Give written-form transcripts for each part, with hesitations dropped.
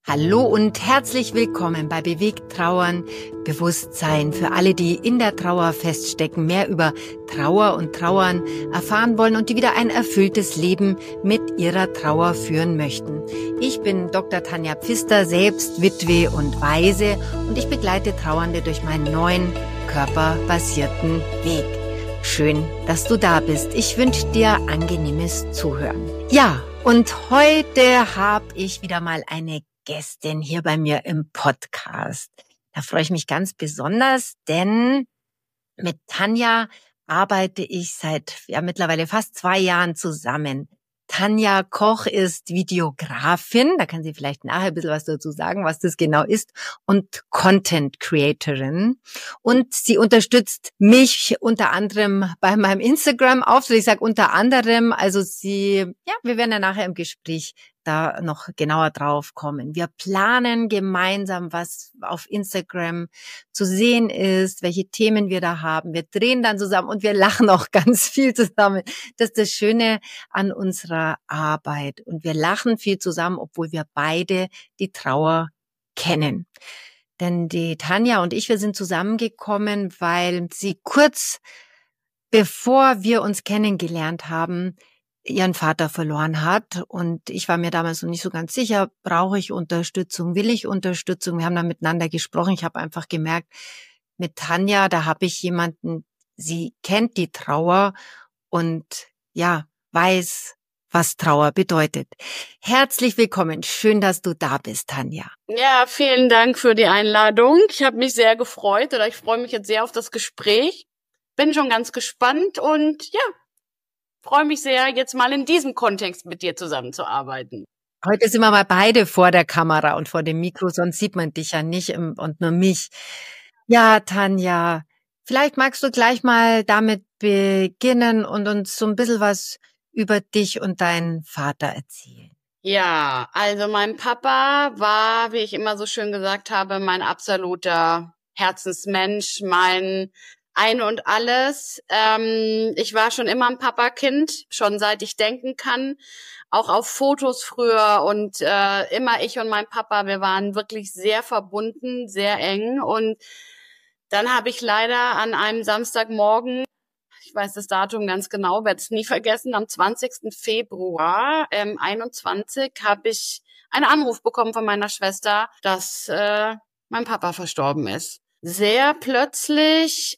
Hallo und herzlich willkommen bei Bewegt Trauern, Bewusstsein für alle, die in der Trauer feststecken, mehr über Trauer und Trauern erfahren wollen und die wieder ein erfülltes Leben mit ihrer Trauer führen möchten. Ich bin Dr. Tanja Pfister, selbst Witwe und Waise, und ich begleite Trauernde durch meinen neuen körperbasierten Weg. Schön, dass du da bist. Ich wünsche dir angenehmes Zuhören. Ja, und heute habe ich wieder mal eine Gästin hier bei mir im Podcast. Da freue ich mich ganz besonders, denn mit Tanja arbeite ich seit mittlerweile fast 2 Jahren zusammen. Tanja Koch ist Videografin, da kann sie vielleicht nachher ein bisschen was dazu sagen, was das genau ist, und Content Creatorin. Und sie unterstützt mich unter anderem bei meinem Instagram-Auftritt. Ich sage unter anderem, also wir werden ja nachher im Gespräch da noch genauer drauf kommen. Wir planen gemeinsam, was auf Instagram zu sehen ist, welche Themen wir da haben. Wir drehen dann zusammen und wir lachen auch ganz viel zusammen. Das ist das Schöne an unserer Arbeit. Und wir lachen viel zusammen, obwohl wir beide die Trauer kennen. Denn die Tanja und ich, wir sind zusammengekommen, weil sie kurz bevor wir uns kennengelernt haben, ihren Vater verloren hat. Und ich war mir damals noch nicht so ganz sicher, brauche ich Unterstützung, will ich Unterstützung? Wir haben dann miteinander gesprochen. Ich habe einfach gemerkt, mit Tanja, da habe ich jemanden, sie kennt die Trauer und weiß, was Trauer bedeutet. Herzlich willkommen. Schön, dass du da bist, Tanja. Ja, vielen Dank für die Einladung. Ich habe mich sehr gefreut ich freue mich jetzt sehr auf das Gespräch. Bin schon ganz gespannt und freue mich sehr, jetzt mal in diesem Kontext mit dir zusammenzuarbeiten. Heute sind wir mal beide vor der Kamera und vor dem Mikro, sonst sieht man dich ja nicht und nur mich. Ja, Tanja, vielleicht magst du gleich mal damit beginnen und uns so ein bisschen was über dich und deinen Vater erzählen. Ja, also mein Papa war, wie ich immer so schön gesagt habe, mein absoluter Herzensmensch, mein Ein und Alles. Ich war schon immer ein Papakind, schon seit ich denken kann. Auch auf Fotos früher und immer ich und mein Papa, wir waren wirklich sehr verbunden, sehr eng. Und dann habe ich leider an einem Samstagmorgen, ich weiß das Datum ganz genau, werde es nie vergessen, am 20. Februar 21 habe ich einen Anruf bekommen von meiner Schwester, dass mein Papa verstorben ist. Sehr plötzlich,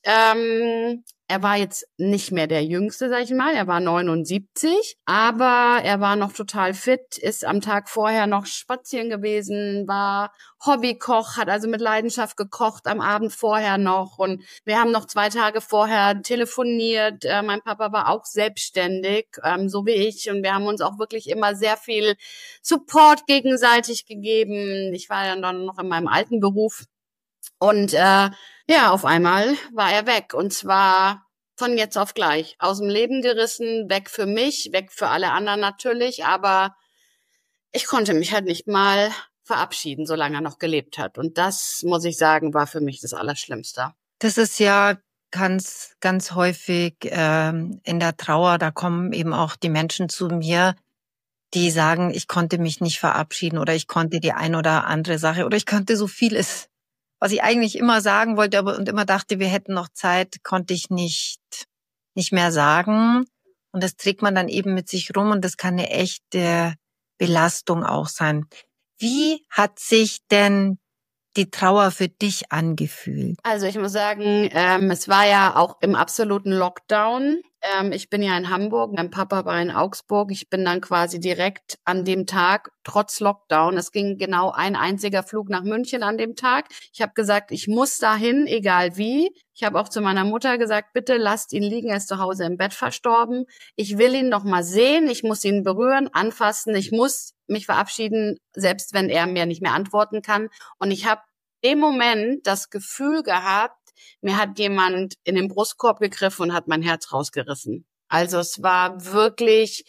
er war jetzt nicht mehr der Jüngste, sag ich mal, er war 79, aber er war noch total fit, ist am Tag vorher noch spazieren gewesen, war Hobbykoch, hat also mit Leidenschaft gekocht, am Abend vorher noch, und wir haben noch 2 Tage vorher telefoniert. Mein Papa war auch selbstständig, so wie ich, und wir haben uns auch wirklich immer sehr viel Support gegenseitig gegeben. Ich war dann noch in meinem alten Beruf. Und auf einmal war er weg, und zwar von jetzt auf gleich, aus dem Leben gerissen, weg für mich, weg für alle anderen natürlich, aber ich konnte mich halt nicht mal verabschieden, solange er noch gelebt hat. Und das, muss ich sagen, war für mich das Allerschlimmste. Das ist ja ganz, ganz häufig in der Trauer, da kommen eben auch die Menschen zu mir, die sagen, ich konnte mich nicht verabschieden oder ich konnte die ein oder andere Sache oder ich konnte so vieles, was ich eigentlich immer sagen wollte, und immer dachte, wir hätten noch Zeit, konnte ich nicht mehr sagen. Und das trägt man dann eben mit sich rum, und das kann eine echte Belastung auch sein. Wie hat sich denn die Trauer für dich angefühlt? Also ich muss sagen, es war ja auch im absoluten Lockdown. Ich bin ja in Hamburg, mein Papa war in Augsburg. Ich bin dann quasi direkt an dem Tag, trotz Lockdown, es ging genau ein einziger Flug nach München an dem Tag. Ich habe gesagt, ich muss dahin, egal wie. Ich habe auch zu meiner Mutter gesagt, bitte lasst ihn liegen, er ist zu Hause im Bett verstorben. Ich will ihn noch mal sehen, ich muss ihn berühren, anfassen, ich muss mich verabschieden, selbst wenn er mir nicht mehr antworten kann. Und ich habe im Moment das Gefühl gehabt, mir hat jemand in den Brustkorb gegriffen und hat mein Herz rausgerissen. Also es war wirklich,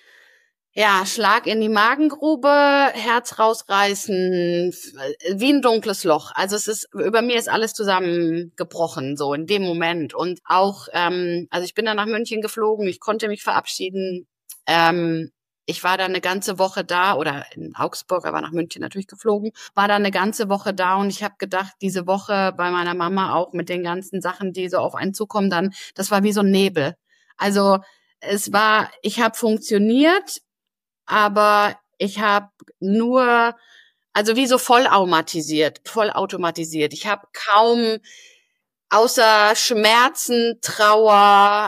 Schlag in die Magengrube, Herz rausreißen, wie ein dunkles Loch. Also über mir ist alles zusammengebrochen, so in dem Moment. Und auch, also ich bin dann nach München geflogen, ich konnte mich verabschieden. Ich war da eine ganze Woche da oder in Augsburg, aber nach München natürlich geflogen, war da eine ganze Woche da und ich habe gedacht, diese Woche bei meiner Mama auch mit den ganzen Sachen, die so auf einen zukommen, dann, das war wie so ein Nebel. Also ich habe funktioniert, aber ich habe nur, also wie so vollautomatisiert. Ich habe kaum außer Schmerzen, Trauer,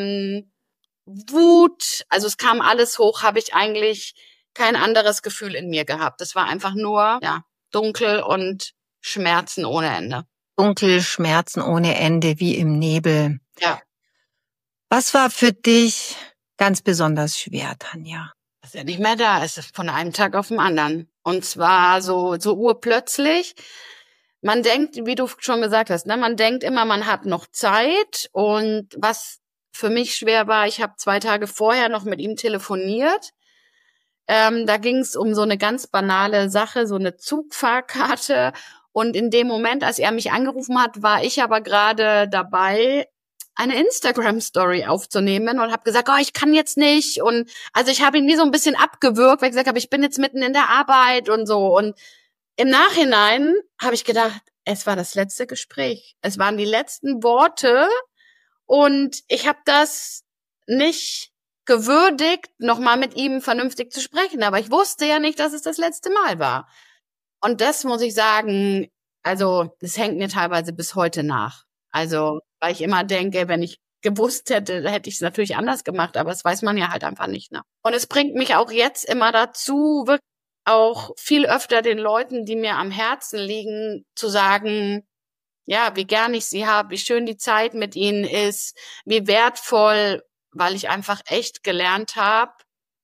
Wut, also es kam alles hoch, habe ich eigentlich kein anderes Gefühl in mir gehabt. Das war einfach nur, ja, dunkel und Schmerzen ohne Ende. Dunkel, Schmerzen ohne Ende, wie im Nebel. Ja. Was war für dich ganz besonders schwer, Tanja? Dass er nicht mehr da ist, von einem Tag auf den anderen. Und zwar so urplötzlich. Man denkt, wie du schon gesagt hast, ne, man denkt immer, man hat noch Zeit. Und was für mich schwer war, ich habe 2 Tage vorher noch mit ihm telefoniert. Da ging es um so eine ganz banale Sache, so eine Zugfahrkarte. Und in dem Moment, als er mich angerufen hat, war ich aber gerade dabei, eine Instagram-Story aufzunehmen und habe gesagt, oh, ich kann jetzt nicht. Und also ich habe ihn wie so ein bisschen abgewürgt, weil ich gesagt habe, ich bin jetzt mitten in der Arbeit und so. Und im Nachhinein habe ich gedacht, es war das letzte Gespräch. Es waren die letzten Worte und ich habe das nicht gewürdigt, nochmal mit ihm vernünftig zu sprechen. Aber ich wusste ja nicht, dass es das letzte Mal war. Und das muss ich sagen, also das hängt mir teilweise bis heute nach. Also, weil ich immer denke, wenn ich gewusst hätte, hätte ich es natürlich anders gemacht, aber das weiß man ja halt einfach nicht, ne? Und es bringt mich auch jetzt immer dazu, wirklich auch viel öfter den Leuten, die mir am Herzen liegen, zu sagen, ja, wie gern ich sie habe, wie schön die Zeit mit ihnen ist, wie wertvoll, weil ich einfach echt gelernt habe,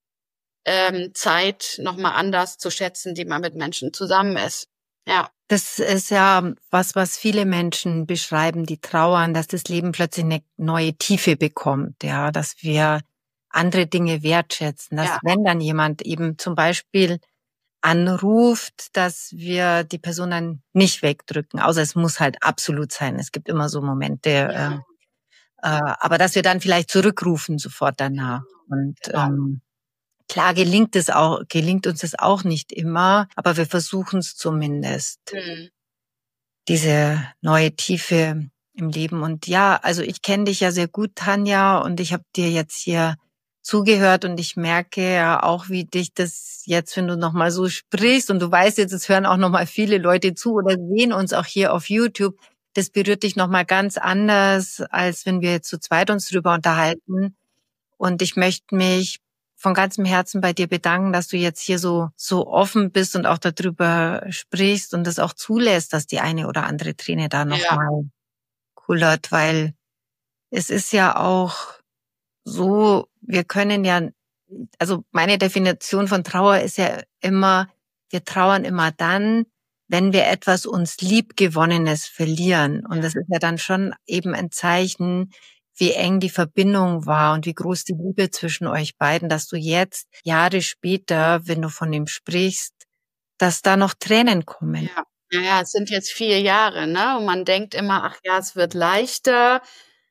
Zeit nochmal anders zu schätzen, die man mit Menschen zusammen ist. Ja. Das ist ja was viele Menschen beschreiben, die trauern, dass das Leben plötzlich eine neue Tiefe bekommt, ja, dass wir andere Dinge wertschätzen, dass wenn dann jemand eben zum Beispiel anruft, dass wir die Person dann nicht wegdrücken, außer es muss halt absolut sein. Es gibt immer so Momente, aber dass wir dann vielleicht zurückrufen sofort danach. Und klar gelingt uns das auch nicht immer, aber wir versuchen es zumindest. Diese neue Tiefe im Leben. Und ja, also ich kenne dich ja sehr gut, Tanja, und ich habe dir jetzt hier zugehört und ich merke ja auch, wie dich das jetzt, wenn du nochmal so sprichst und du weißt jetzt, es hören auch nochmal viele Leute zu oder sehen uns auch hier auf YouTube, das berührt dich nochmal ganz anders, als wenn wir jetzt zu zweit uns drüber unterhalten. Und ich möchte mich von ganzem Herzen bei dir bedanken, dass du jetzt hier so offen bist und auch darüber sprichst und das auch zulässt, dass die eine oder andere Träne da nochmal kullert, weil es ist ja auch so, wir können ja, also meine Definition von Trauer ist ja immer, wir trauern immer dann, wenn wir etwas uns Liebgewonnenes verlieren. Und das ist ja dann schon eben ein Zeichen, wie eng die Verbindung war und wie groß die Liebe zwischen euch beiden, dass du jetzt, Jahre später, wenn du von ihm sprichst, dass da noch Tränen kommen. Ja, es sind jetzt 4 Jahre, ne? Und man denkt immer, ach ja, es wird leichter.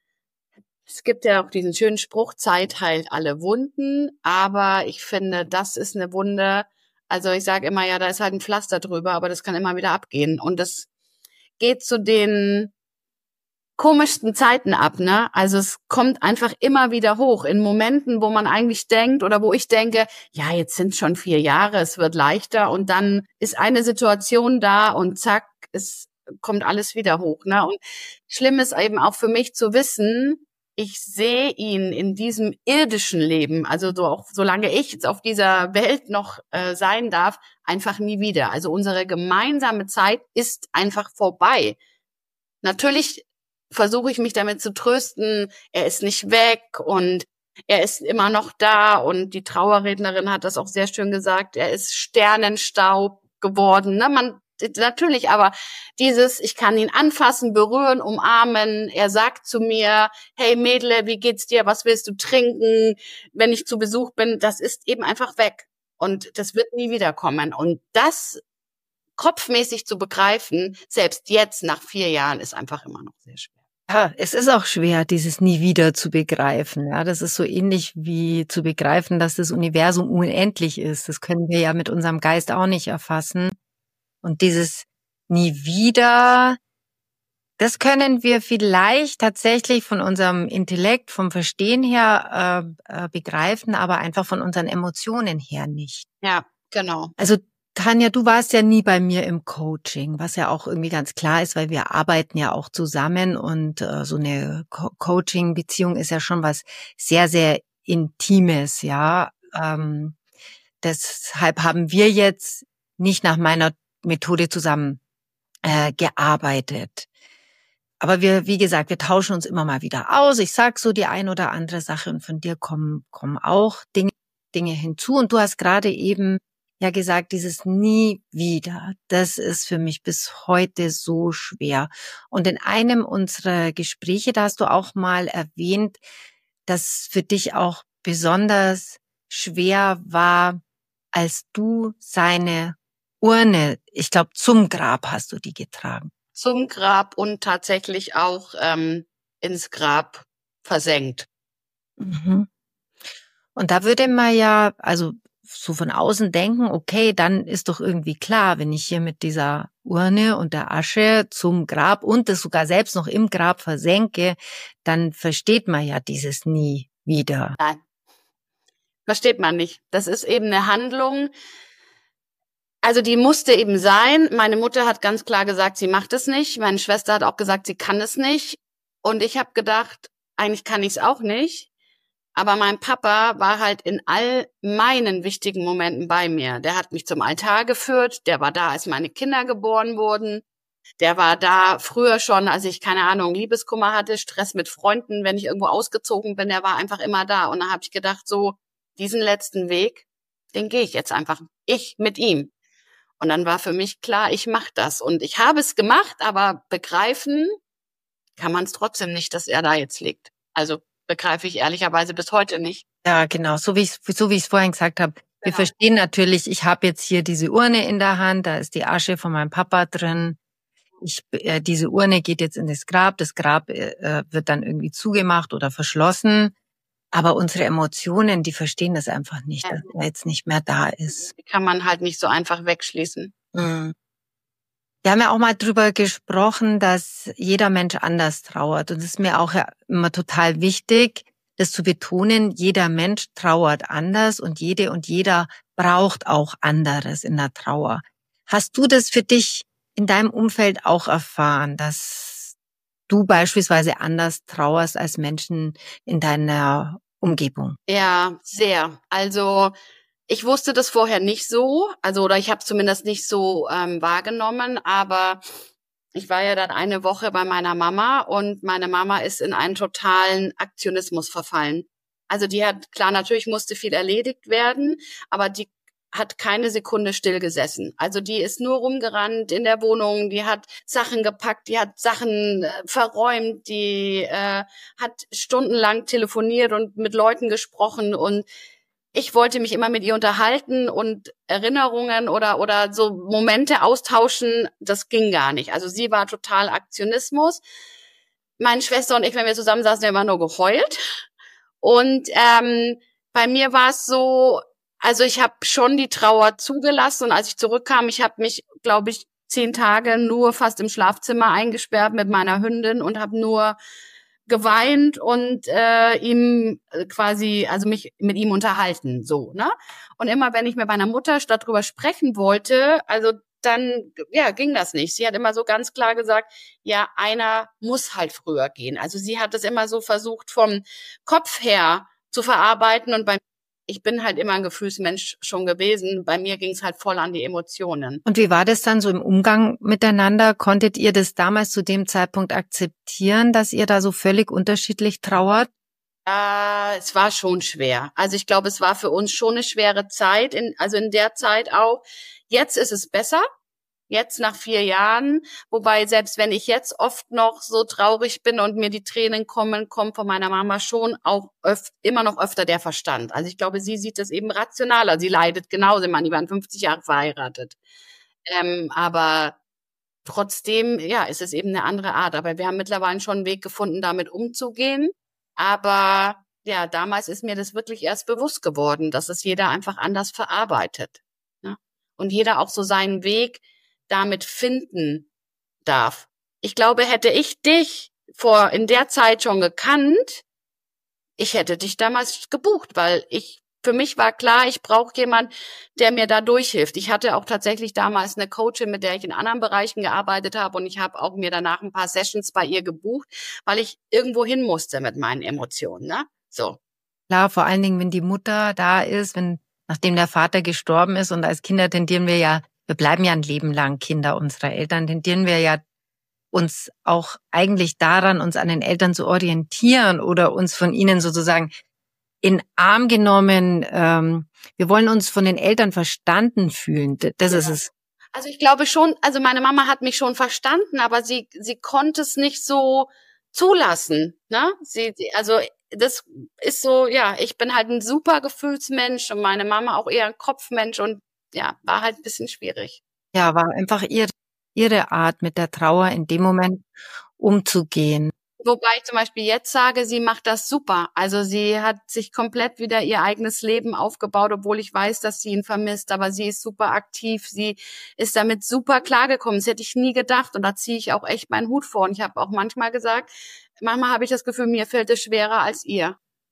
Es gibt ja auch diesen schönen Spruch, Zeit heilt alle Wunden. Aber ich finde, das ist eine Wunde. Also ich sage immer, ja, da ist halt ein Pflaster drüber, aber das kann immer wieder abgehen. Und das geht zu den komischsten Zeiten ab, ne? Also es kommt einfach immer wieder hoch in Momenten, wo man eigentlich denkt oder wo ich denke, ja, jetzt sind schon 4 Jahre, es wird leichter und dann ist eine Situation da und zack, es kommt alles wieder hoch, ne? Und schlimm ist eben auch für mich zu wissen, ich sehe ihn in diesem irdischen Leben, also so auch solange ich jetzt auf dieser Welt noch sein darf, einfach nie wieder. Also unsere gemeinsame Zeit ist einfach vorbei. Natürlich versuche ich mich damit zu trösten, er ist nicht weg und er ist immer noch da und die Trauerrednerin hat das auch sehr schön gesagt, er ist Sternenstaub geworden, ne? Natürlich, aber ich kann ihn anfassen, berühren, umarmen, er sagt zu mir, hey Mädle, wie geht's dir, was willst du trinken, wenn ich zu Besuch bin, das ist eben einfach weg und das wird nie wiederkommen und das kopfmäßig zu begreifen, selbst jetzt nach 4 Jahren, ist einfach immer noch sehr schwer. Ja, es ist auch schwer, dieses nie wieder zu begreifen. Ja, das ist so ähnlich wie zu begreifen, dass das Universum unendlich ist. Das können wir ja mit unserem Geist auch nicht erfassen. Und dieses nie wieder, das können wir vielleicht tatsächlich von unserem Intellekt, vom Verstehen her begreifen, aber einfach von unseren Emotionen her nicht. Ja, genau. Also Tanja, du warst ja nie bei mir im Coaching, was ja auch irgendwie ganz klar ist, weil wir arbeiten ja auch zusammen und so eine Coaching-Beziehung ist ja schon was sehr, sehr Intimes, ja. Deshalb haben wir jetzt nicht nach meiner Methode zusammen gearbeitet. Aber wie gesagt, wir tauschen uns immer mal wieder aus. Ich sag so die ein oder andere Sache und von dir kommen auch Dinge hinzu. Und du hast gerade eben ja gesagt, dieses nie wieder, das ist für mich bis heute so schwer. Und in einem unserer Gespräche, da hast du auch mal erwähnt, dass für dich auch besonders schwer war, als du seine Urne, ich glaube, zum Grab hast du die getragen. Zum Grab und tatsächlich auch ins Grab versenkt. Mhm. Und da würde man ja, also so von außen denken, okay, dann ist doch irgendwie klar, wenn ich hier mit dieser Urne und der Asche zum Grab und das sogar selbst noch im Grab versenke, dann versteht man ja dieses nie wieder. Nein, versteht man nicht. Das ist eben eine Handlung. Also die musste eben sein. Meine Mutter hat ganz klar gesagt, sie macht es nicht. Meine Schwester hat auch gesagt, sie kann es nicht. Und ich habe gedacht, eigentlich kann ich es auch nicht. Aber mein Papa war halt in all meinen wichtigen Momenten bei mir. Der hat mich zum Altar geführt. Der war da, als meine Kinder geboren wurden. Der war da früher schon, als ich, keine Ahnung, Liebeskummer hatte, Stress mit Freunden, wenn ich irgendwo ausgezogen bin. Der war einfach immer da. Und da habe ich gedacht, so, diesen letzten Weg, den gehe ich jetzt einfach. Ich mit ihm. Und dann war für mich klar, ich mache das. Und ich habe es gemacht, aber begreifen kann man es trotzdem nicht, dass er da jetzt liegt. Also begreife ich ehrlicherweise bis heute nicht. Ja, genau, so wie ich es vorhin gesagt habe. Wir verstehen natürlich, ich habe jetzt hier diese Urne in der Hand, da ist die Asche von meinem Papa drin. Diese Urne geht jetzt in das Grab wird dann irgendwie zugemacht oder verschlossen. Aber unsere Emotionen, die verstehen das einfach nicht, dass er jetzt nicht mehr da ist. Die kann man halt nicht so einfach wegschließen. Mhm. Wir haben ja auch mal drüber gesprochen, dass jeder Mensch anders trauert. Und es ist mir auch ja immer total wichtig, das zu betonen. Jeder Mensch trauert anders und jede und jeder braucht auch anderes in der Trauer. Hast du das für dich in deinem Umfeld auch erfahren, dass du beispielsweise anders trauerst als Menschen in deiner Umgebung? Ja, sehr. Also ich wusste das vorher nicht so, oder ich habe es zumindest nicht so wahrgenommen, aber ich war ja dann eine Woche bei meiner Mama und meine Mama ist in einen totalen Aktionismus verfallen. Also die hat, klar, natürlich musste viel erledigt werden, aber die hat keine Sekunde still gesessen. Also die ist nur rumgerannt in der Wohnung, die hat Sachen gepackt, die hat Sachen verräumt, die hat stundenlang telefoniert und mit Leuten gesprochen und ich wollte mich immer mit ihr unterhalten und Erinnerungen oder so Momente austauschen, das ging gar nicht. Also sie war total Aktionismus. Meine Schwester und ich, wenn wir zusammen saßen, wir haben immer nur geheult. Und bei mir war es so, also ich habe schon die Trauer zugelassen und als ich zurückkam, ich habe mich, glaube ich, 10 Tage nur fast im Schlafzimmer eingesperrt mit meiner Hündin und habe nur geweint und ihm quasi, also mich mit ihm unterhalten, so, ne? Und immer, wenn ich mit meiner Mutter darüber sprechen wollte, also dann, ja, ging das nicht. Sie hat immer so ganz klar gesagt, ja, einer muss halt früher gehen. Also sie hat es immer so versucht, vom Kopf her zu verarbeiten und ich bin halt immer ein Gefühlsmensch schon gewesen. Bei mir ging es halt voll an die Emotionen. Und wie war das dann so im Umgang miteinander? Konntet ihr das damals zu dem Zeitpunkt akzeptieren, dass ihr da so völlig unterschiedlich trauert? Es war schon schwer. Also ich glaube, es war für uns schon eine schwere Zeit, also in der Zeit auch. Jetzt ist es besser. Jetzt nach 4 Jahren, wobei selbst wenn ich jetzt oft noch so traurig bin und mir die Tränen kommt von meiner Mama schon auch immer noch öfter der Verstand. Also ich glaube, sie sieht das eben rationaler. Sie leidet genauso. Ich meine, die waren 50 Jahre verheiratet. Aber trotzdem, ja, ist es eben eine andere Art. Aber wir haben mittlerweile schon einen Weg gefunden, damit umzugehen. Aber ja, damals ist mir das wirklich erst bewusst geworden, dass es jeder einfach anders verarbeitet. Ne? Und jeder auch so seinen Weg damit finden darf. Ich glaube, hätte ich dich in der Zeit schon gekannt, ich hätte dich damals gebucht, weil für mich war klar, ich brauche jemanden, der mir da durchhilft. Ich hatte auch tatsächlich damals eine Coachin, mit der ich in anderen Bereichen gearbeitet habe, und ich habe auch mir danach ein paar Sessions bei ihr gebucht, weil ich irgendwo hin musste mit meinen Emotionen, ne? So. Klar, vor allen Dingen, wenn die Mutter da ist, nachdem der Vater gestorben ist, und als Kinder wir bleiben ja ein Leben lang Kinder unserer Eltern, tendieren wir ja uns auch eigentlich daran, uns an den Eltern zu orientieren oder uns von ihnen sozusagen in Arm genommen. Wir wollen uns von den Eltern verstanden fühlen. Das ist es. Also ich glaube schon, also meine Mama hat mich schon verstanden, aber sie konnte es nicht so zulassen, ne? Also das ist so, ja, ich bin halt ein super Gefühlsmensch und meine Mama auch eher ein Kopfmensch, und ja, war halt ein bisschen schwierig. Ja, war einfach ihre Art, mit der Trauer in dem Moment umzugehen. Wobei ich zum Beispiel jetzt sage, sie macht das super. Also sie hat sich komplett wieder ihr eigenes Leben aufgebaut, obwohl ich weiß, dass sie ihn vermisst. Aber sie ist super aktiv. Sie ist damit super klargekommen. Das hätte ich nie gedacht. Und da ziehe ich auch echt meinen Hut vor. Und ich habe auch manchmal gesagt, manchmal habe ich das Gefühl, mir fällt es schwerer als ihr.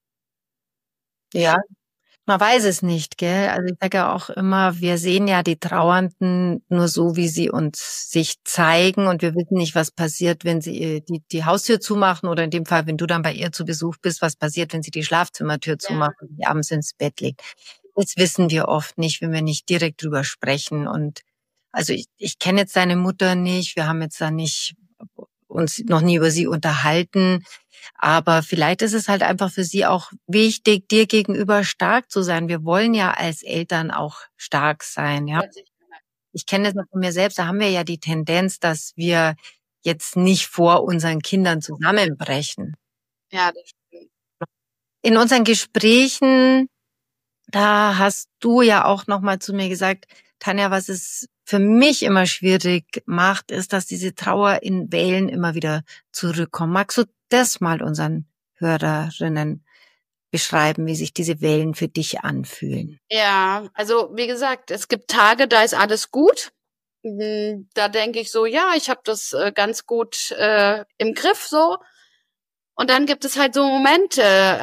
Ja. Man weiß es nicht, gell? Also ich sage ja auch immer, wir sehen ja die Trauernden nur so, wie sie uns sich zeigen, und wir wissen nicht, was passiert, wenn sie die Haustür zumachen, oder in dem Fall, wenn du dann bei ihr zu Besuch bist, was passiert, wenn sie die Schlafzimmertür zumacht und die abends ins Bett legt. Das wissen wir oft nicht, wenn wir nicht direkt drüber sprechen. Und also ich kenne jetzt deine Mutter nicht, wir haben jetzt da nicht uns noch nie über sie unterhalten. Aber vielleicht ist es halt einfach für sie auch wichtig, dir gegenüber stark zu sein. Wir wollen ja als Eltern auch stark sein, ja. Ich kenne das noch von mir selbst, da haben wir ja die Tendenz, dass wir jetzt nicht vor unseren Kindern zusammenbrechen. Ja, das stimmt. In unseren Gesprächen, da hast du ja auch nochmal zu mir gesagt, Tanja, was es für mich immer schwierig macht, ist, dass diese Trauer in Wellen immer wieder zurückkommt. Magst du das mal unseren Hörerinnen beschreiben, wie sich diese Wellen für dich anfühlen? Ja, also wie gesagt, es gibt Tage, da ist alles gut. Da denke ich so, ja, ich habe das ganz gut im Griff so. Und dann gibt es halt so Momente,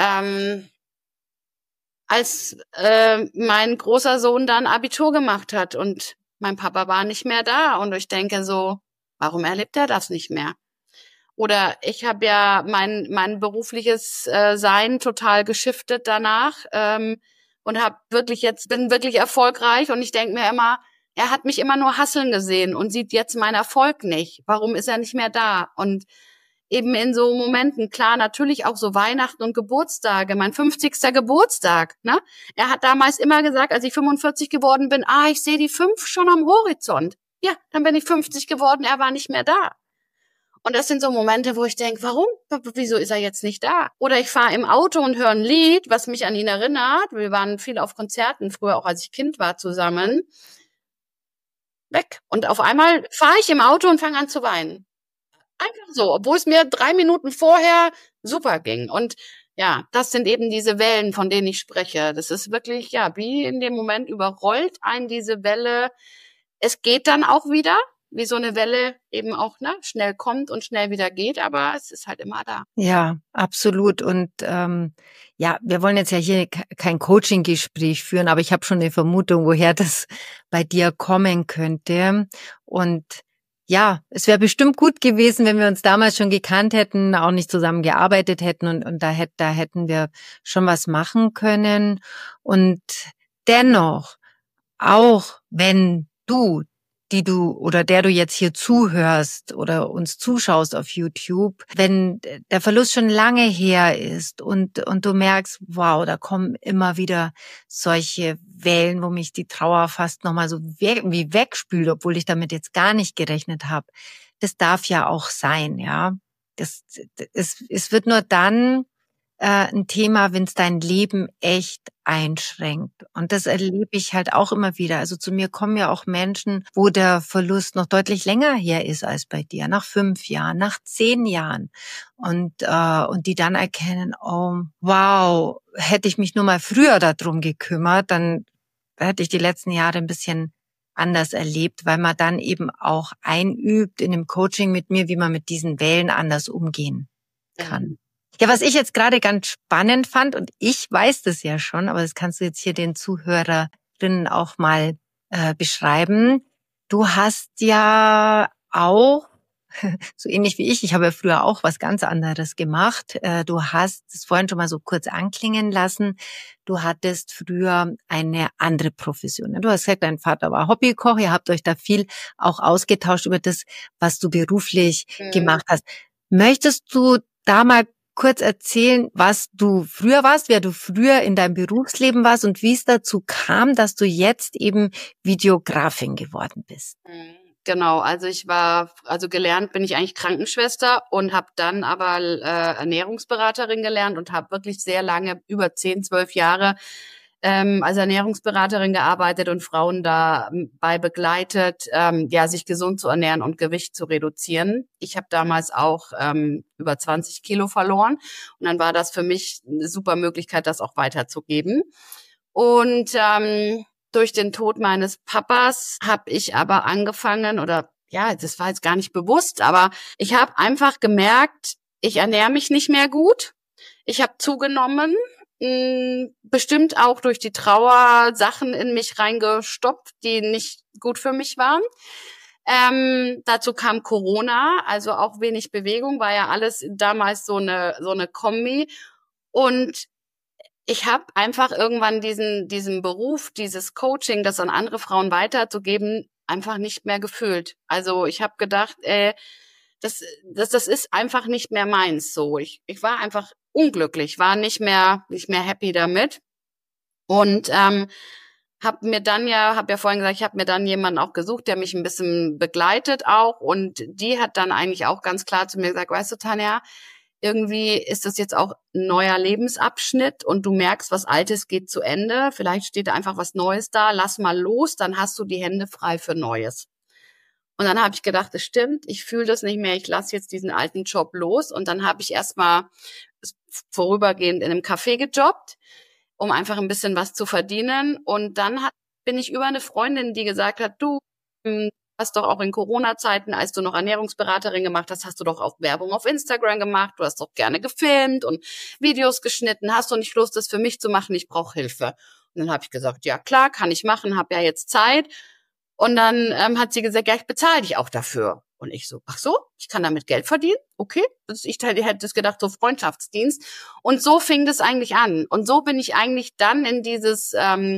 als mein großer Sohn dann Abitur gemacht hat und mein Papa war nicht mehr da. Und ich denke so, warum erlebt er das nicht mehr? Oder ich habe ja mein berufliches Sein total geschiftet danach und bin wirklich erfolgreich. Und ich denke mir immer, er hat mich immer nur hasseln gesehen und sieht jetzt meinen Erfolg nicht. Warum ist er nicht mehr da? Und eben in so Momenten, klar, natürlich auch so Weihnachten und Geburtstage, mein 50. Geburtstag, ne? Er hat damals immer gesagt, als ich 45 geworden bin, ich sehe die 5 schon am Horizont. Ja, dann bin ich 50 geworden, er war nicht mehr da. Und das sind so Momente, wo ich denke, warum? Wieso ist er jetzt nicht da? Oder ich fahre im Auto und höre ein Lied, was mich an ihn erinnert. Wir waren viel auf Konzerten, früher auch als ich Kind war, zusammen. Weg. Und auf einmal fahre ich im Auto und fange an zu weinen. Einfach so, obwohl es mir 3 Minuten vorher super ging. Und ja, das sind eben diese Wellen, von denen ich spreche. Das ist wirklich, ja, wie in dem Moment überrollt einen diese Welle. Es geht dann auch wieder, wie so eine Welle eben auch, ne, schnell kommt und schnell wieder geht, aber es ist halt immer da. Ja, absolut. Und ja, wir wollen jetzt ja hier kein Coaching-Gespräch führen, aber ich habe schon eine Vermutung, woher das bei dir kommen könnte. Und ja, es wäre bestimmt gut gewesen, wenn wir uns damals schon gekannt hätten, auch nicht zusammen gearbeitet hätten, und da hätten wir schon was machen können. Und dennoch, auch wenn der du jetzt hier zuhörst oder uns zuschaust auf YouTube, wenn der Verlust schon lange her ist und du merkst, wow, da kommen immer wieder solche Wellen, wo mich die Trauer fast nochmal so wie wegspült, obwohl ich damit jetzt gar nicht gerechnet habe. Das darf ja auch sein, ja. Es wird nur dann ein Thema, wenn es dein Leben echt einschränkt. Und das erlebe ich halt auch immer wieder. Also zu mir kommen ja auch Menschen, wo der Verlust noch deutlich länger her ist als bei dir, nach 5 Jahren, nach 10 Jahren. Und die dann erkennen, oh, wow, hätte ich mich nur mal früher darum gekümmert, dann hätte ich die letzten Jahre ein bisschen anders erlebt, weil man dann eben auch einübt in dem Coaching mit mir, wie man mit diesen Wellen anders umgehen kann. Ja, was ich jetzt gerade ganz spannend fand, und ich weiß das ja schon, aber das kannst du jetzt hier den Zuhörerinnen auch mal beschreiben. Du hast ja auch, so ähnlich wie ich habe ja früher auch was ganz anderes gemacht. Du hast es vorhin schon mal so kurz anklingen lassen. Du hattest früher eine andere Profession. Du hast gesagt, dein Vater war Hobbykoch. Ihr habt euch da viel auch ausgetauscht über das, was du beruflich gemacht hast. Möchtest du da mal kurz erzählen, was du früher warst, wer du früher in deinem Berufsleben warst und wie es dazu kam, dass du jetzt eben Videografin geworden bist? Genau, also gelernt bin ich eigentlich Krankenschwester und habe dann aber Ernährungsberaterin gelernt und habe wirklich sehr lange, über 10, 12 Jahre als Ernährungsberaterin gearbeitet und Frauen dabei begleitet, sich gesund zu ernähren und Gewicht zu reduzieren. Ich habe damals auch über 20 Kilo verloren und dann war das für mich eine super Möglichkeit, das auch weiterzugeben. Und durch den Tod meines Papas habe ich aber angefangen, das war jetzt gar nicht bewusst, aber ich habe einfach gemerkt, ich ernähre mich nicht mehr gut. Ich habe zugenommen, bestimmt auch durch die Trauer Sachen in mich reingestopft, die nicht gut für mich waren. Dazu kam Corona, also auch wenig Bewegung, war ja alles damals so eine Kombi. Und ich habe einfach irgendwann diesen Beruf, dieses Coaching, das an andere Frauen weiterzugeben, einfach nicht mehr gefühlt. Also ich habe gedacht, das ist einfach nicht mehr meins. So, ich war einfach unglücklich, war nicht mehr happy damit und habe ja vorhin gesagt, ich habe mir dann jemanden auch gesucht, der mich ein bisschen begleitet auch, und die hat dann eigentlich auch ganz klar zu mir gesagt, weißt du, Tanja, irgendwie ist das jetzt auch ein neuer Lebensabschnitt und du merkst, was Altes geht zu Ende. Vielleicht steht da einfach was Neues da. Lass mal los, dann hast du die Hände frei für Neues. Und dann habe ich gedacht, das stimmt, ich fühle das nicht mehr, ich lasse jetzt diesen alten Job los. Und dann habe ich erstmal vorübergehend in einem Café gejobbt, um einfach ein bisschen was zu verdienen. Und dann bin ich über eine Freundin, die gesagt hat, du hast doch auch in Corona-Zeiten, als du noch Ernährungsberaterin gemacht hast, hast du doch auch Werbung auf Instagram gemacht, du hast doch gerne gefilmt und Videos geschnitten, hast du nicht Lust, das für mich zu machen, ich brauche Hilfe. Und dann habe ich gesagt, ja klar, kann ich machen, habe ja jetzt Zeit. Und dann hat sie gesagt, ja, ich bezahle dich auch dafür. Und ich so, ach so, ich kann damit Geld verdienen? Okay. Ich hätte das gedacht, so Freundschaftsdienst. Und so fing das eigentlich an. Und so bin ich eigentlich dann in dieses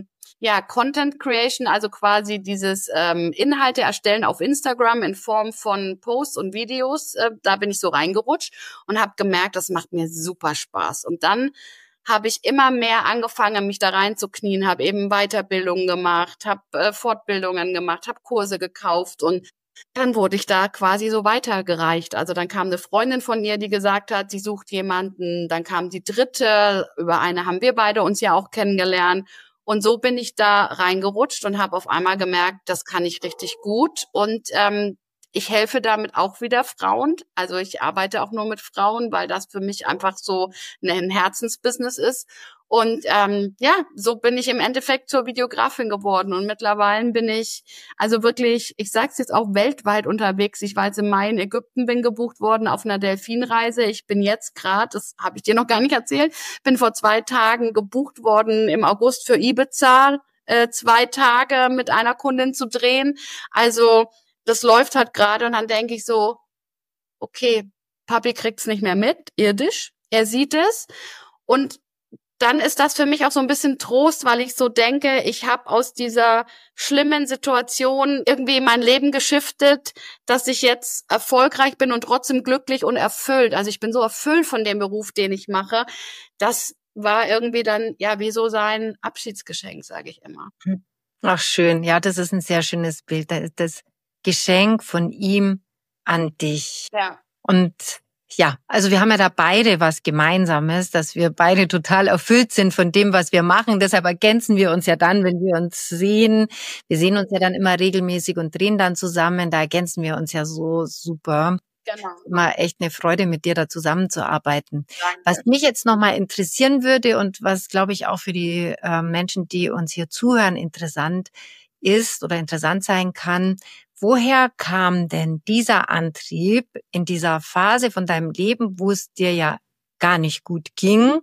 Content Creation, also quasi dieses Inhalte erstellen auf Instagram in Form von Posts und Videos. Da bin ich so reingerutscht und habe gemerkt, das macht mir super Spaß. Und dann habe ich immer mehr angefangen, mich da reinzuknien, habe eben Weiterbildungen gemacht, habe Fortbildungen gemacht, habe Kurse gekauft und dann wurde ich da quasi so weitergereicht. Also dann kam eine Freundin von ihr, die gesagt hat, sie sucht jemanden. Dann kam die dritte, über eine haben wir beide uns ja auch kennengelernt. Und so bin ich da reingerutscht und habe auf einmal gemerkt, das kann ich richtig gut. Und ich helfe damit auch wieder Frauen. Also ich arbeite auch nur mit Frauen, weil das für mich einfach so ein Herzensbusiness ist. Und so bin ich im Endeffekt zur Videografin geworden. Und mittlerweile bin ich also wirklich, ich sag's jetzt auch, weltweit unterwegs. Ich war jetzt im Mai in Ägypten, bin gebucht worden auf einer Delfinreise. Ich bin jetzt gerade, das habe ich dir noch gar nicht erzählt, bin vor 2 Tagen gebucht worden im August für Ibiza, 2 Tage mit einer Kundin zu drehen. Also das läuft halt gerade und dann denke ich so, okay, Papi kriegt's nicht mehr mit, irdisch. Er sieht es und dann ist das für mich auch so ein bisschen Trost, weil ich so denke, ich habe aus dieser schlimmen Situation irgendwie mein Leben geschiftet, dass ich jetzt erfolgreich bin und trotzdem glücklich und erfüllt. Also ich bin so erfüllt von dem Beruf, den ich mache. Das war irgendwie dann, ja, wie so sein Abschiedsgeschenk, sage ich immer. Ach, schön. Ja, das ist ein sehr schönes Bild. Das Geschenk von ihm an dich. Ja. Und Ja, also wir haben ja da beide was Gemeinsames, dass wir beide total erfüllt sind von dem, was wir machen. Deshalb ergänzen wir uns ja dann, wenn wir uns sehen. Wir sehen uns ja dann immer regelmäßig und drehen dann zusammen. Da ergänzen wir uns ja so super. Genau. Immer echt eine Freude, mit dir da zusammenzuarbeiten. Danke. Was mich jetzt nochmal interessieren würde und was, glaube ich, auch für die Menschen, die uns hier zuhören, interessant ist oder interessant sein kann, woher kam denn dieser Antrieb in dieser Phase von deinem Leben, wo es dir ja gar nicht gut ging,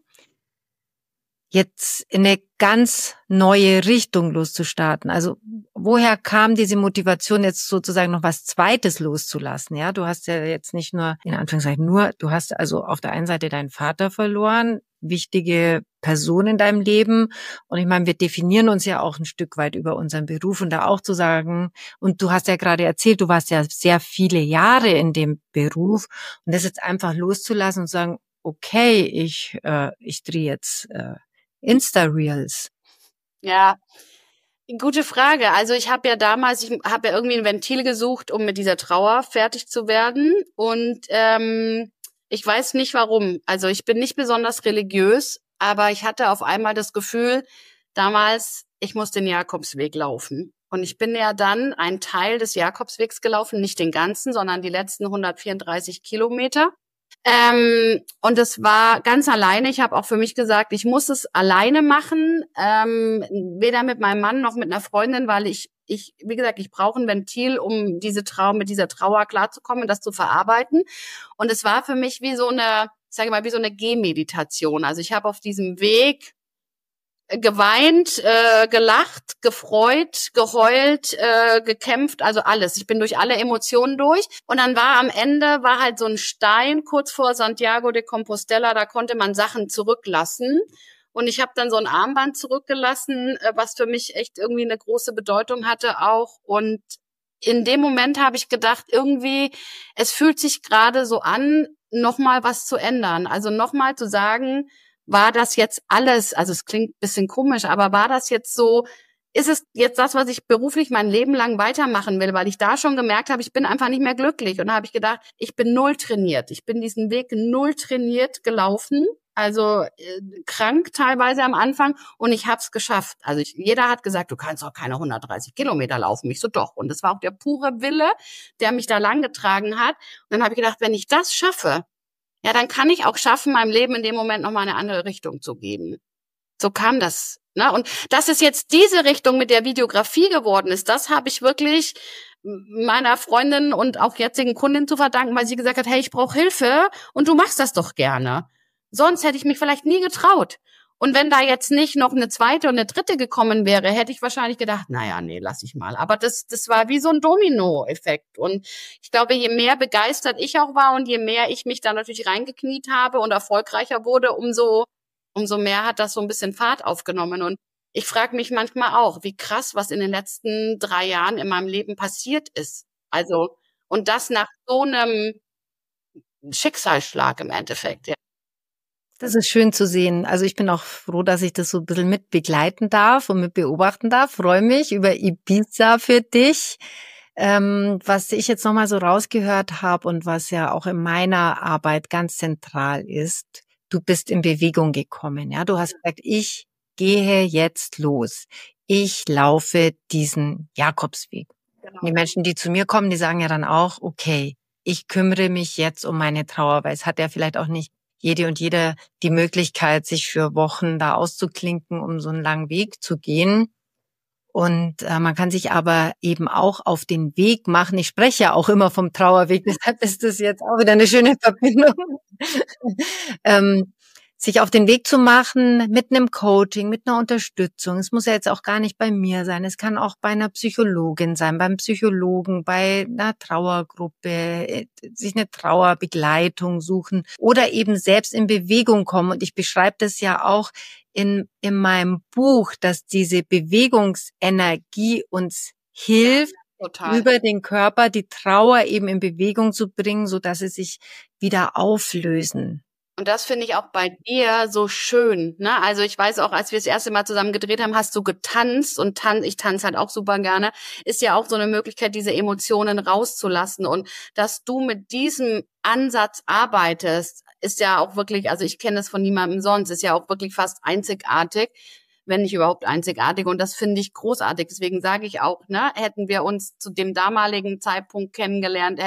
jetzt in eine ganz neue Richtung loszustarten? Also woher kam diese Motivation, jetzt sozusagen noch was Zweites loszulassen? Ja, du hast ja jetzt nicht nur, in Anführungszeichen du hast also auf der einen Seite deinen Vater verloren, wichtige Person in deinem Leben. Und ich meine, wir definieren uns ja auch ein Stück weit über unseren Beruf und da auch zu sagen, und du hast ja gerade erzählt, du warst ja sehr viele Jahre in dem Beruf und das jetzt einfach loszulassen und zu sagen, okay, ich drehe jetzt Insta-Reels. Ja, gute Frage. Also ich habe ja irgendwie ein Ventil gesucht, um mit dieser Trauer fertig zu werden. Und ich weiß nicht warum. Also ich bin nicht besonders religiös, aber ich hatte auf einmal das Gefühl, damals, ich muss den Jakobsweg laufen. Und ich bin ja dann einen Teil des Jakobswegs gelaufen, nicht den ganzen, sondern die letzten 134 Kilometer. Und das war ganz alleine. Ich habe auch für mich gesagt, ich muss es alleine machen, weder mit meinem Mann noch mit einer Freundin, weil wie gesagt, ich brauche ein Ventil, um mit dieser Trauer klarzukommen und das zu verarbeiten. Und es war für mich wie so eine, sage ich mal, wie so eine Gehmeditation. Also ich habe auf diesem Weg geweint, gelacht, gefreut, geheult, gekämpft, also alles. Ich bin durch alle Emotionen durch. Und dann am Ende halt so ein Stein kurz vor Santiago de Compostela, da konnte man Sachen zurücklassen. Und ich habe dann so ein Armband zurückgelassen, was für mich echt irgendwie eine große Bedeutung hatte auch. Und in dem Moment habe ich gedacht, irgendwie, es fühlt sich gerade so an, nochmal was zu ändern. Also nochmal zu sagen, war das jetzt alles, also es klingt ein bisschen komisch, aber war das jetzt so, ist es jetzt das, was ich beruflich mein Leben lang weitermachen will, weil ich da schon gemerkt habe, ich bin einfach nicht mehr glücklich. Und da habe ich gedacht, ich bin null trainiert. Ich bin diesen Weg null trainiert gelaufen, also krank teilweise am Anfang und ich habe es geschafft. Also jeder hat gesagt, du kannst auch keine 130 Kilometer laufen. Ich so doch. Und das war auch der pure Wille, der mich da langgetragen hat. Und dann habe ich gedacht, wenn ich das schaffe, ja, dann kann ich auch schaffen, meinem Leben in dem Moment nochmal eine andere Richtung zu geben. So kam das. Ne? Und dass es jetzt diese Richtung mit der Videografie geworden ist, das habe ich wirklich meiner Freundin und auch jetzigen Kundin zu verdanken, weil sie gesagt hat, hey, ich brauche Hilfe und du machst das doch gerne. Sonst hätte ich mich vielleicht nie getraut. Und wenn da jetzt nicht noch eine zweite und eine dritte gekommen wäre, hätte ich wahrscheinlich gedacht, naja, nee, lass ich mal. Aber das war wie so ein Domino-Effekt. Und ich glaube, je mehr begeistert ich auch war und je mehr ich mich da natürlich reingekniet habe und erfolgreicher wurde, umso mehr hat das so ein bisschen Fahrt aufgenommen. Und ich frage mich manchmal auch, wie krass, was in den letzten 3 Jahren in meinem Leben passiert ist. Also, und das nach so einem Schicksalsschlag im Endeffekt, ja. Das ist schön zu sehen. Also ich bin auch froh, dass ich das so ein bisschen mit begleiten darf und mit beobachten darf. Freue mich über Ibiza für dich. Was ich jetzt nochmal so rausgehört habe und was ja auch in meiner Arbeit ganz zentral ist, du bist in Bewegung gekommen. Ja, du hast gesagt, ich gehe jetzt los. Ich laufe diesen Jakobsweg. Genau. Die Menschen, die zu mir kommen, die sagen ja dann auch, okay, ich kümmere mich jetzt um meine Trauer, weil es hat ja vielleicht auch nicht jede und jeder die Möglichkeit, sich für Wochen da auszuklinken, um so einen langen Weg zu gehen. Und man kann sich aber eben auch auf den Weg machen. Ich spreche ja auch immer vom Trauerweg, deshalb ist das jetzt auch wieder eine schöne Verbindung. Sich auf den Weg zu machen mit einem Coaching, mit einer Unterstützung. Es muss ja jetzt auch gar nicht bei mir sein. Es kann auch bei einer Psychologin sein, beim Psychologen, bei einer Trauergruppe, sich eine Trauerbegleitung suchen oder eben selbst in Bewegung kommen. Und ich beschreibe das ja auch in meinem Buch, dass diese Bewegungsenergie uns hilft, Total. über den Körper die Trauer eben in Bewegung zu bringen, so dass sie sich wieder auflösen Und das finde ich auch bei dir so schön, ne? Also ich weiß auch, als wir das erste Mal zusammen gedreht haben, hast du getanzt und ich tanze halt auch super gerne. Ist ja auch so eine Möglichkeit, diese Emotionen rauszulassen. Und dass du mit diesem Ansatz arbeitest, ist ja auch wirklich, also ich kenne das von niemandem sonst, ist ja auch wirklich fast einzigartig, wenn nicht überhaupt einzigartig. Und das finde ich großartig. Deswegen sage ich auch, ne, hätten wir uns zu dem damaligen Zeitpunkt kennengelernt,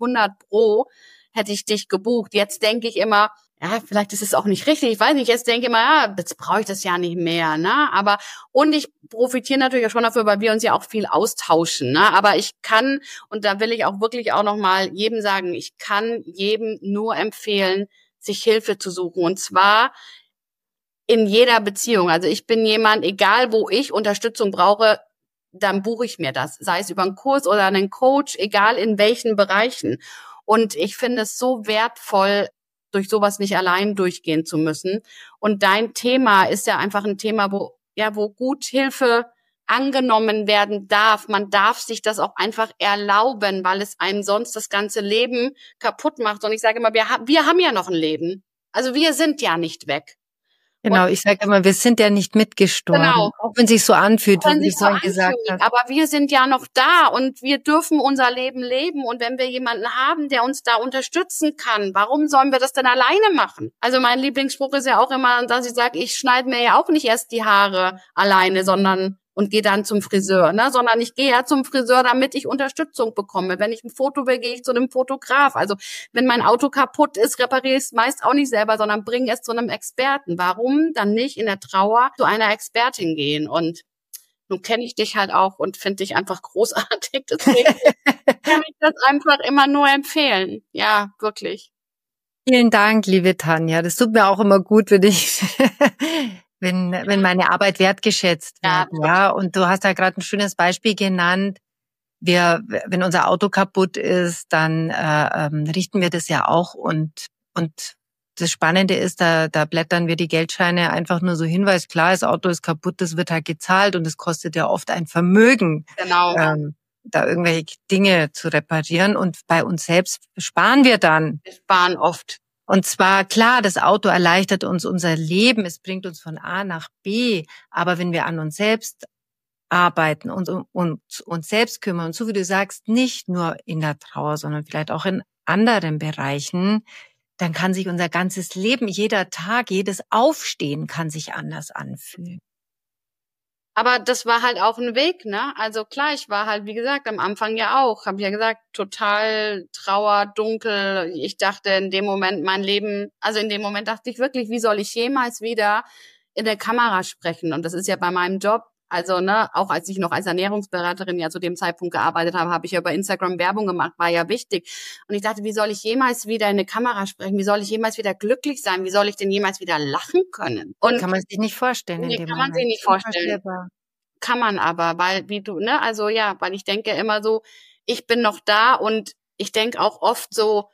hätte ich dich gebucht. Jetzt denke ich immer, ja, vielleicht ist es auch nicht richtig. Ich weiß nicht, jetzt denke ich mal, ja, jetzt brauche ich das ja nicht mehr, ne? Und ich profitiere natürlich auch schon dafür, weil wir uns ja auch viel austauschen, ne? Aber ich kann, und da will ich auch wirklich auch nochmal jedem sagen, ich kann jedem nur empfehlen, sich Hilfe zu suchen. Und zwar in jeder Beziehung. Also ich bin jemand, egal wo ich Unterstützung brauche, dann buche ich mir das. Sei es über einen Kurs oder einen Coach, egal in welchen Bereichen. Und ich finde es so wertvoll, durch sowas nicht allein durchgehen zu müssen. Und dein Thema ist ja einfach ein Thema, wo gut Hilfe angenommen werden darf. Man darf sich das auch einfach erlauben, weil es einem sonst das ganze Leben kaputt macht. Und ich sage immer, wir haben ja noch ein Leben. Also wir sind ja nicht weg. Genau, ich sage immer, wir sind ja nicht mitgestorben, Genau. auch wenn es sich so anfühlt, Wenn wie du sich so vorhin gesagt anfühlt, hast. aber wir sind ja noch da und wir dürfen unser Leben leben. Und wenn wir jemanden haben, der uns da unterstützen kann, warum sollen wir das denn alleine machen? Also mein Lieblingsspruch ist ja auch immer, dass ich sage, ich schneide mir ja auch nicht erst die Haare alleine, und gehe dann zum Friseur, ne? Sondern ich gehe ja zum Friseur, damit ich Unterstützung bekomme. Wenn ich ein Foto will, gehe ich zu einem Fotograf. Also wenn mein Auto kaputt ist, repariere ich es meist auch nicht selber, sondern bringe es zu einem Experten. Warum dann nicht in der Trauer zu einer Expertin gehen? Und nun kenne ich dich halt auch und finde dich einfach großartig. Deswegen kann ich das einfach immer nur empfehlen. Ja, wirklich. Vielen Dank, liebe Tanja. Das tut mir auch immer gut, wenn meine Arbeit wertgeschätzt wird. Ja, und du hast da gerade ein schönes Beispiel genannt. Wenn unser Auto kaputt ist, dann richten wir das ja auch und das Spannende ist, da blättern wir die Geldscheine einfach nur so hin, weil es klar ist, das Auto ist kaputt, das wird halt gezahlt und es kostet ja oft ein Vermögen, Genau. da irgendwelche Dinge zu reparieren. Und bei uns selbst sparen wir dann. Wir sparen oft. Und zwar, klar, das Auto erleichtert uns unser Leben, es bringt uns von A nach B, aber wenn wir an uns selbst arbeiten und uns selbst kümmern, und so wie du sagst, nicht nur in der Trauer, sondern vielleicht auch in anderen Bereichen, dann kann sich unser ganzes Leben, jeder Tag, jedes Aufstehen kann sich anders anfühlen. Aber das war halt auch ein Weg, ne? Also klar, ich war halt, wie gesagt, am Anfang ja auch, habe ja gesagt, total Trauer, dunkel. Ich dachte in dem Moment in dem Moment dachte ich wirklich, wie soll ich jemals wieder in der Kamera sprechen? Und das ist ja bei meinem Job, also ne, auch als ich noch als Ernährungsberaterin ja zu dem Zeitpunkt gearbeitet habe, habe ich ja über Instagram Werbung gemacht, war ja wichtig. Und ich dachte, wie soll ich jemals wieder in eine Kamera sprechen? Wie soll ich jemals wieder glücklich sein? Wie soll ich denn jemals wieder lachen können? Und kann man sich nicht vorstellen in dem kann Moment. man sich nicht vorstellen. Kann man aber, weil weil ich denke immer so, ich bin noch da und ich denke auch oft so,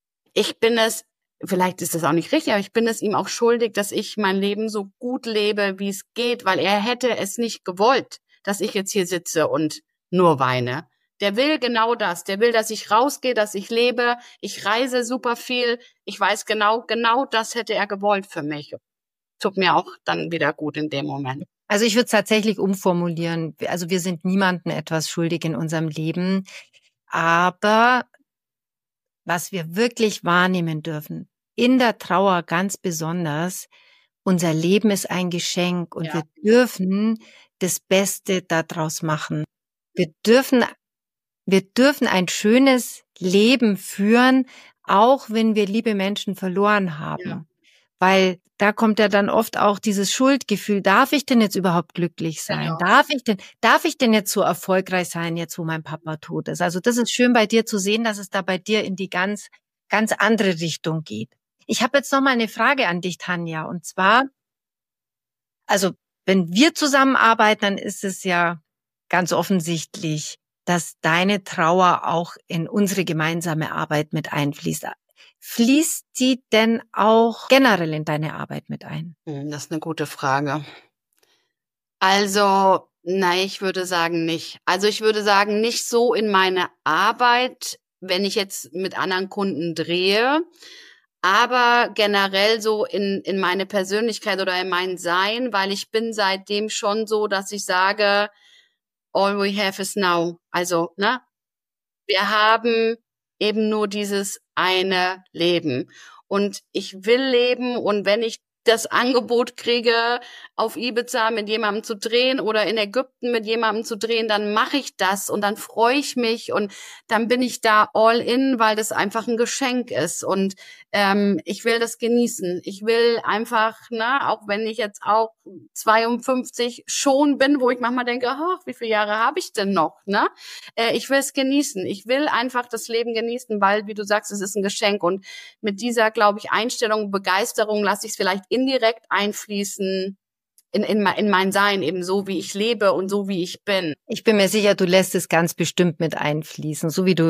vielleicht ist das auch nicht richtig, aber ich bin es ihm auch schuldig, dass ich mein Leben so gut lebe, wie es geht, weil er hätte es nicht gewollt, dass ich jetzt hier sitze und nur weine. Der will genau das. Der will, dass ich rausgehe, dass ich lebe. Ich reise super viel. Ich weiß genau das hätte er gewollt für mich. Tut mir auch dann wieder gut in dem Moment. Also ich würde es tatsächlich umformulieren. Also wir sind niemandem etwas schuldig in unserem Leben. Aber was wir wirklich wahrnehmen dürfen, in der Trauer ganz besonders, unser Leben ist ein Geschenk und wir dürfen das Beste daraus machen. Wir dürfen ein schönes Leben führen, auch wenn wir liebe Menschen verloren haben. Ja. Weil da kommt ja dann oft auch dieses Schuldgefühl, darf ich denn jetzt überhaupt glücklich sein? Genau. Darf ich denn jetzt so erfolgreich sein, jetzt wo mein Papa tot ist? Also das ist schön bei dir zu sehen, dass es da bei dir in die ganz, ganz andere Richtung geht. Ich habe jetzt noch mal eine Frage an dich, Tanja, und zwar, also wenn wir zusammenarbeiten, dann ist es ja ganz offensichtlich, dass deine Trauer auch in unsere gemeinsame Arbeit mit einfließt. Fließt die denn auch generell in deine Arbeit mit ein? Das ist eine gute Frage. Also, nein, ich würde sagen nicht. Also ich würde sagen, nicht so in meine Arbeit, wenn ich jetzt mit anderen Kunden drehe. aber generell so in meine Persönlichkeit oder in mein Sein, weil ich bin seitdem schon so, dass ich sage, all we have is now. Also, ne? Wir haben eben nur dieses eine Leben. Und ich will leben, und wenn ich das Angebot kriege, auf Ibiza mit jemandem zu drehen oder in Ägypten mit jemandem zu drehen, dann mache ich das und dann freue ich mich und dann bin ich da all in, weil das einfach ein Geschenk ist und ich will das genießen. Ich will einfach, auch wenn ich jetzt auch 52 schon bin, wo ich manchmal denke, ach, wie viele Jahre habe ich denn noch, ich will es genießen. Ich will einfach das Leben genießen, weil, wie du sagst, es ist ein Geschenk und mit dieser, glaube ich, Einstellung, Begeisterung lasse ich es vielleicht indirekt einfließen in mein Sein, eben so, wie ich lebe und so, wie ich bin. Ich bin mir sicher, du lässt es ganz bestimmt mit einfließen, so wie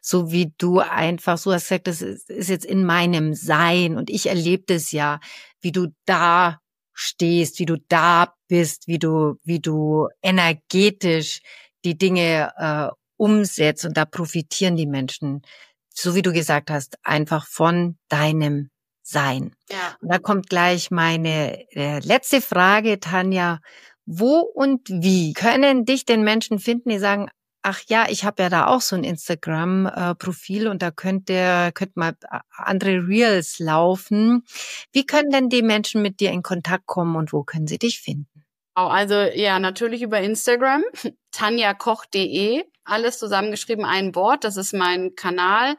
du einfach, so hast gesagt, das ist jetzt in meinem Sein und ich erlebe das ja, wie du da stehst, wie du da bist, wie du energetisch die Dinge umsetzt und da profitieren die Menschen, so wie du gesagt hast, einfach von deinem Sein. Ja. Und da kommt gleich meine letzte Frage, Tanja. Wo und wie können dich denn Menschen finden, die sagen, ach ja, ich habe ja da auch so ein Instagram-Profil und da könnte mal andere Reels laufen. Wie können denn die Menschen mit dir in Kontakt kommen und wo können sie dich finden? Also ja, natürlich über Instagram, tanjakoch.de, alles zusammengeschrieben, ein Wort, das ist mein Kanal.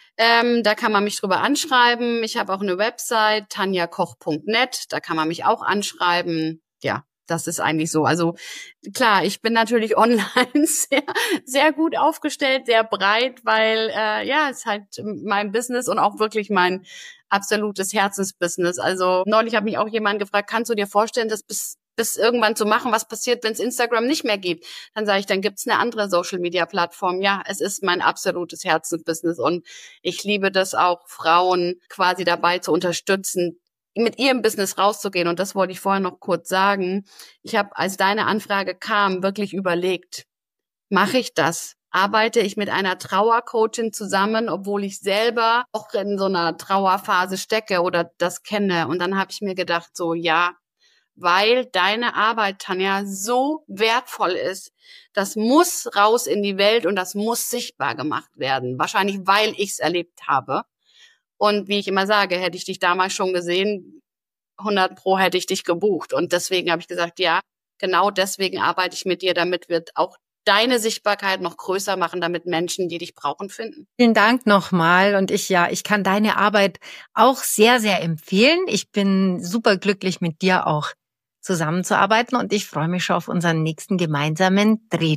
Da kann man mich drüber anschreiben. Ich habe auch eine Website, tanjakoch.net, da kann man mich auch anschreiben. Ja, das ist eigentlich so. Also klar, ich bin natürlich online sehr, sehr gut aufgestellt, sehr breit, weil es ist halt mein Business und auch wirklich mein absolutes Herzensbusiness. Also neulich hat mich auch jemand gefragt, kannst du dir vorstellen, das bis irgendwann zu machen, was passiert, wenn es Instagram nicht mehr gibt? Dann sage ich, dann gibt's eine andere Social-Media-Plattform. Ja, es ist mein absolutes Herzensbusiness und ich liebe das auch, Frauen quasi dabei zu unterstützen, mit ihrem Business rauszugehen. Und das wollte ich vorher noch kurz sagen. Ich habe, als deine Anfrage kam, wirklich überlegt, mache ich das? Arbeite ich mit einer Trauercoachin zusammen, obwohl ich selber auch in so einer Trauerphase stecke oder das kenne? Und dann habe ich mir gedacht, so ja, weil deine Arbeit, Tanja, so wertvoll ist. Das muss raus in die Welt und das muss sichtbar gemacht werden. Wahrscheinlich, weil ich es erlebt habe. Und wie ich immer sage, hätte ich dich damals schon gesehen, 100% hätte ich dich gebucht. Und deswegen habe ich gesagt, ja, genau deswegen arbeite ich mit dir, damit wir auch deine Sichtbarkeit noch größer machen, damit Menschen, die dich brauchen, finden. Vielen Dank nochmal und ich kann deine Arbeit auch sehr, sehr empfehlen. Ich bin super glücklich, mit dir auch zusammenzuarbeiten und ich freue mich schon auf unseren nächsten gemeinsamen Dreh.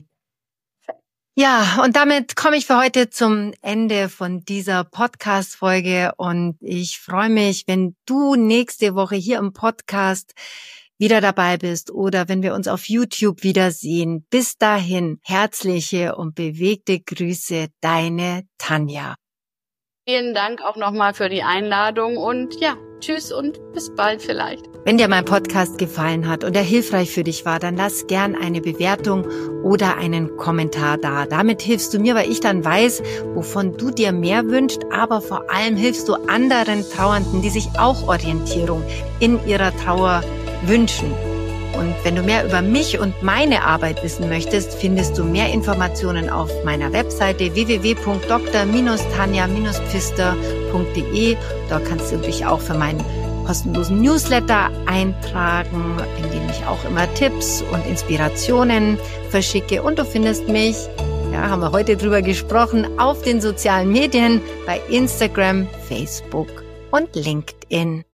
Ja, und damit komme ich für heute zum Ende von dieser Podcast-Folge und ich freue mich, wenn du nächste Woche hier im Podcast wieder dabei bist oder wenn wir uns auf YouTube wiedersehen. Bis dahin, herzliche und bewegte Grüße, deine Tanja. Vielen Dank auch nochmal für die Einladung und ja, tschüss und bis bald vielleicht. Wenn dir mein Podcast gefallen hat und er hilfreich für dich war, dann lass gern eine Bewertung oder einen Kommentar da. Damit hilfst du mir, weil ich dann weiß, wovon du dir mehr wünschst, aber vor allem hilfst du anderen Trauernden, die sich auch Orientierung in ihrer Trauer wünschen. Und wenn du mehr über mich und meine Arbeit wissen möchtest, findest du mehr Informationen auf meiner Webseite www.dr.tanja-pfister.de. Dort kannst du dich auch für meinen kostenlosen Newsletter eintragen, in dem ich auch immer Tipps und Inspirationen verschicke. Und du findest mich, haben wir heute drüber gesprochen, auf den sozialen Medien bei Instagram, Facebook und LinkedIn.